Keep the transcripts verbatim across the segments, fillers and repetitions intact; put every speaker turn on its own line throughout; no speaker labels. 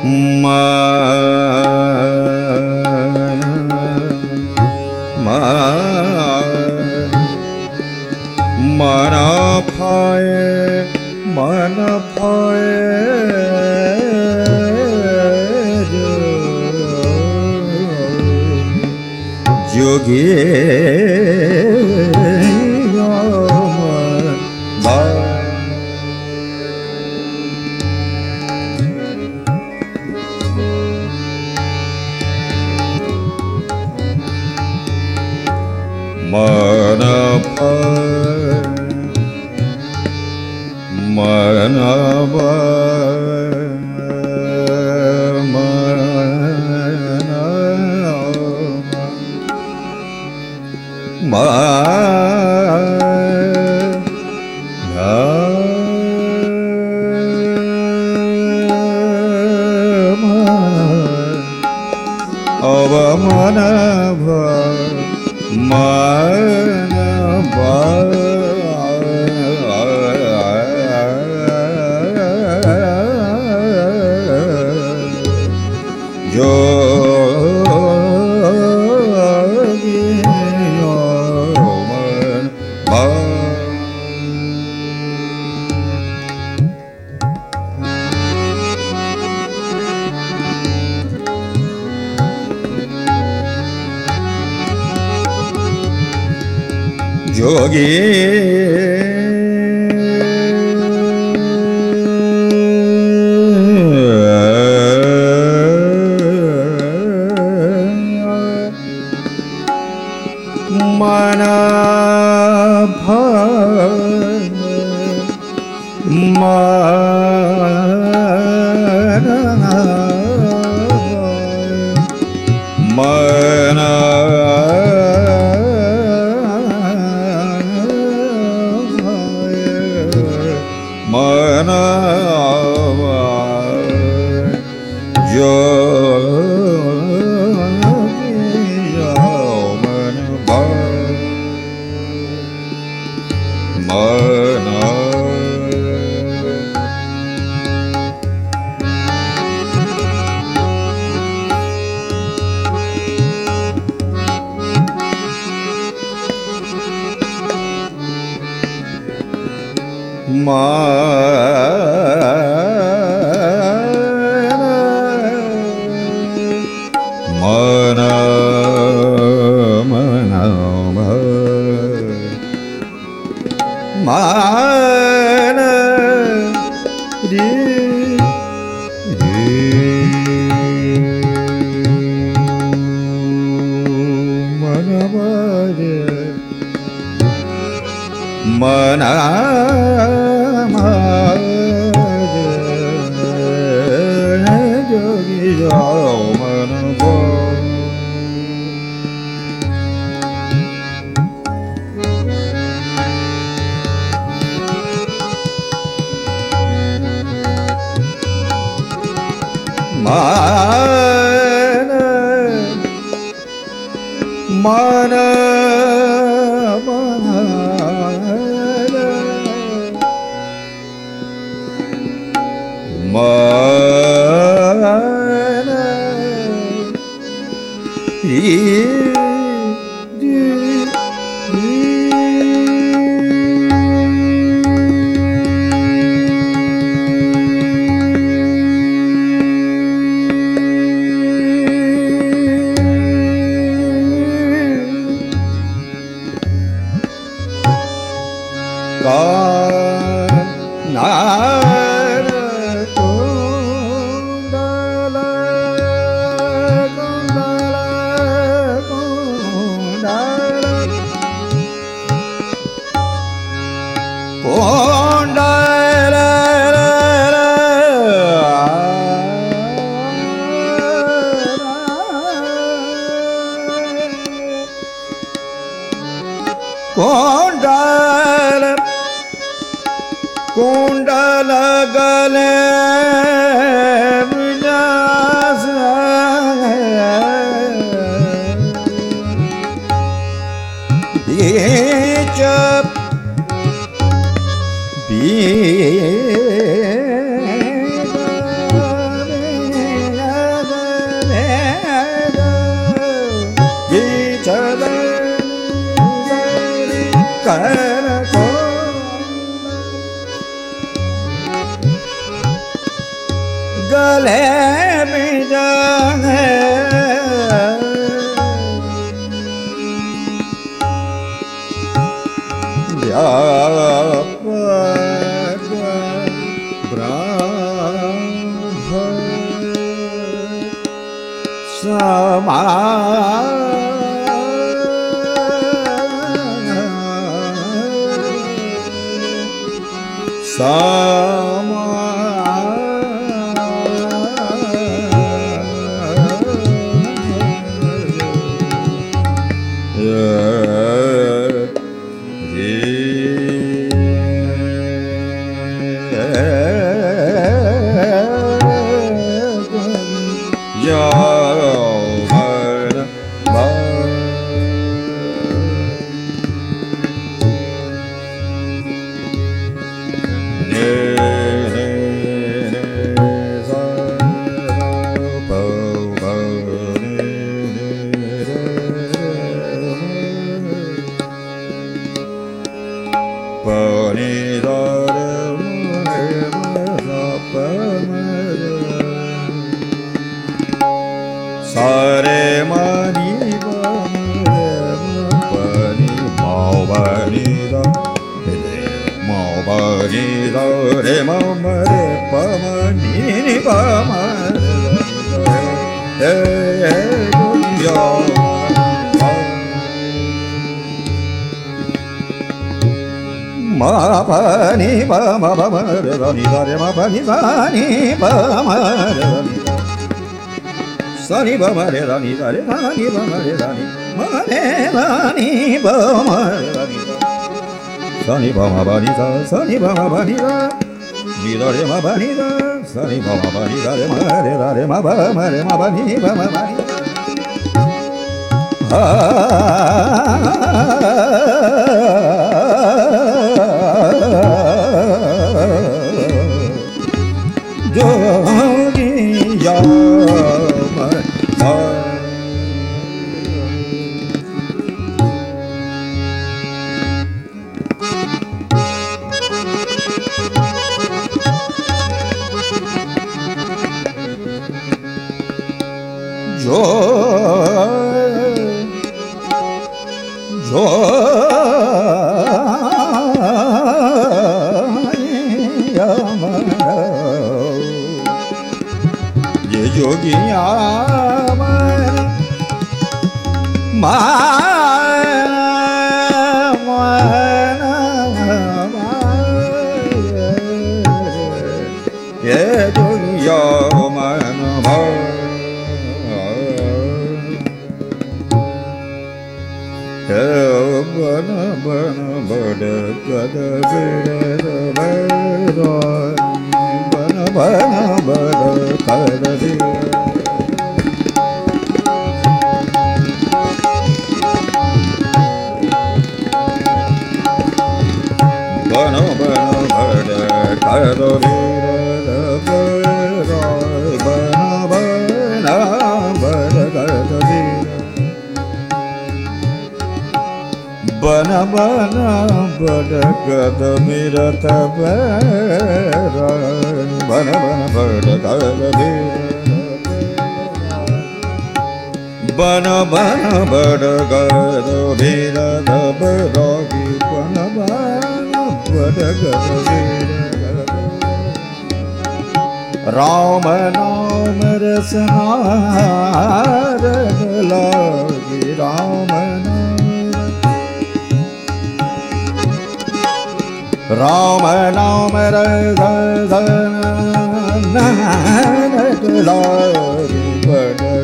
마, 마, 만화파에 만화파에 저기 만화파 만화파 만화파 만화파 저기 만화파 만화 sama sama ma pa ni pa ma pa ma re da ni da re ma pa ni sa ni pa ma re da ni sa ni pa ma re da ni da re sa ni pa ma re da ni ma re da ni pa ma re da ni sa ni pa ma pa ni sa sa ni pa ma pa ni da ni da re ma pa ni da sa ni pa ma pa ni da re ma re da re ma pa ma re ma pa ni pa ma pa ni ah bana bana badagad mirat bera bana bana badagad bana bana badagad mirat bera bana bana badagad Rama naam rasna lagi Rama Ram Nam Radha Lagi Bada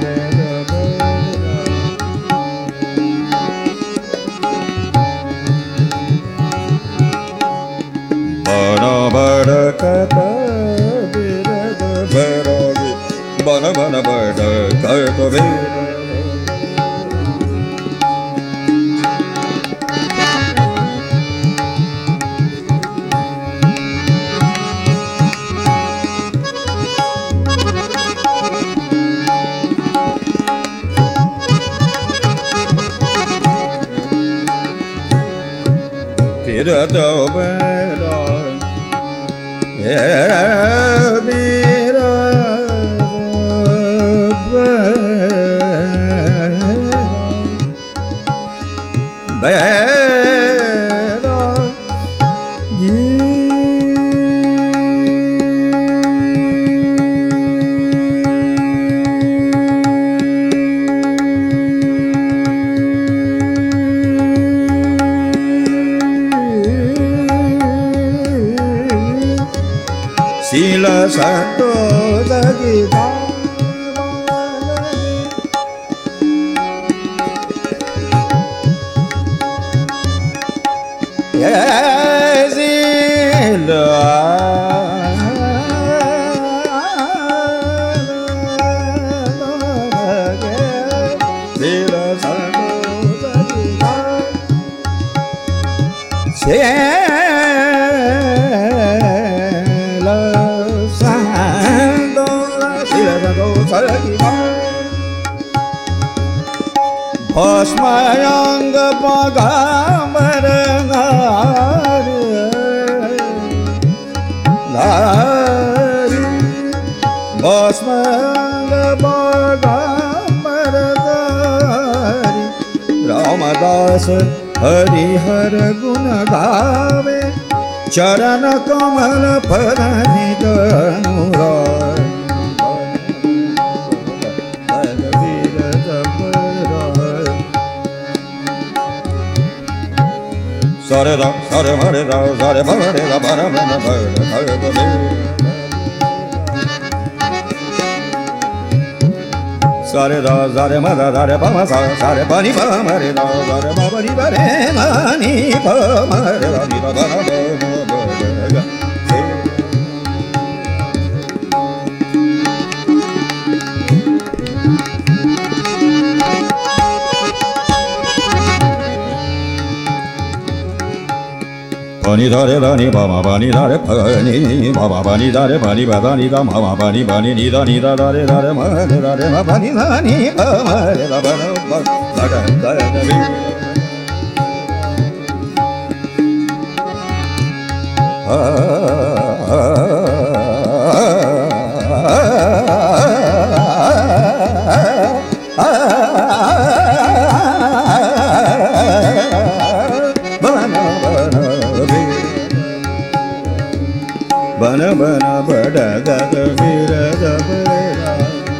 Bana Bada Kata Virada Bharagi Bana Bana Bada Kata Virada Virada Bera Virada Bera santo da Bhasmayang pagambar lari Bhasmayang pagambar lari Ramadas Hari Har Guna Gave Charana Kamala Paranita Nurai Sare da, sare mare da, sare mare da, bara bara bara, sare bara. Sare da, sare mare da, sare ba ma sa, sare ba ni ba mare da, sare ba ba ni ba re ma ni ba mare da, ni ba ba ba ba ba ga. Pani dare dani ba ma pani dare pani ba ba pani dare pani ba dani da ma ma pani pani ni da ni da dare dare ma dare dare ma pani dani ba ma re da ba ba da da da da bi Bana bana bada gada vira da bara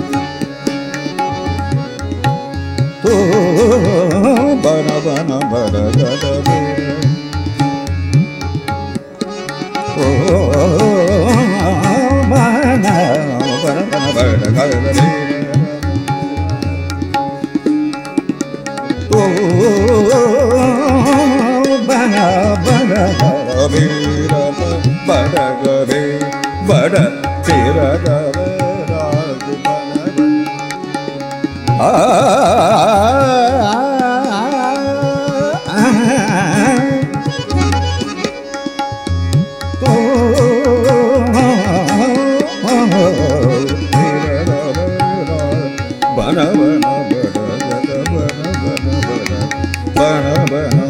Tu bana bana bada gada vira Oh bana bana bana bada gada vira Tu bana bana gada vira bada gabe bada tera gabe rag bana to bana bana bada bana bana bana bana